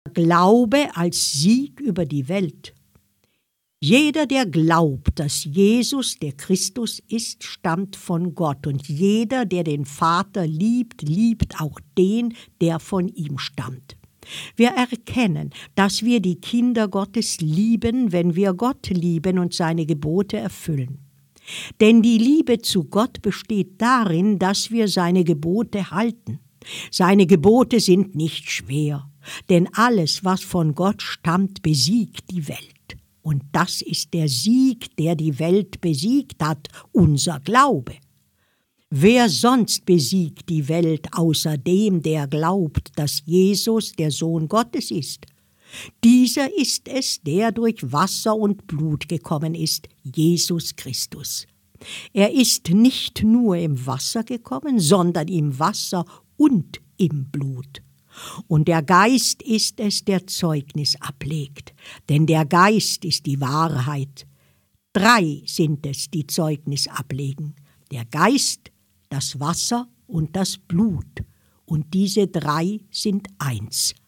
Glaube als Sieg über die Welt. Jeder, der glaubt, dass Jesus der Christus ist, stammt von Gott. Und jeder, der den Vater liebt, liebt auch den, der von ihm stammt. Wir erkennen, dass wir die Kinder Gottes lieben, wenn wir Gott lieben und seine Gebote erfüllen. Denn die Liebe zu Gott besteht darin, dass wir seine Gebote halten. Seine Gebote sind nicht schwer, denn alles, was von Gott stammt, besiegt die Welt. Und das ist der Sieg, der die Welt besiegt hat, unser Glaube. Wer sonst besiegt die Welt außer dem, der glaubt, dass Jesus der Sohn Gottes ist? Dieser ist es, der durch Wasser und Blut gekommen ist, Jesus Christus. Er ist nicht nur im Wasser gekommen, sondern im Wasser und im Blut. Und der Geist ist es, der Zeugnis ablegt, denn der Geist ist die Wahrheit. 3 sind es, die Zeugnis ablegen: der Geist, das Wasser und das Blut. Und diese 3 sind eins.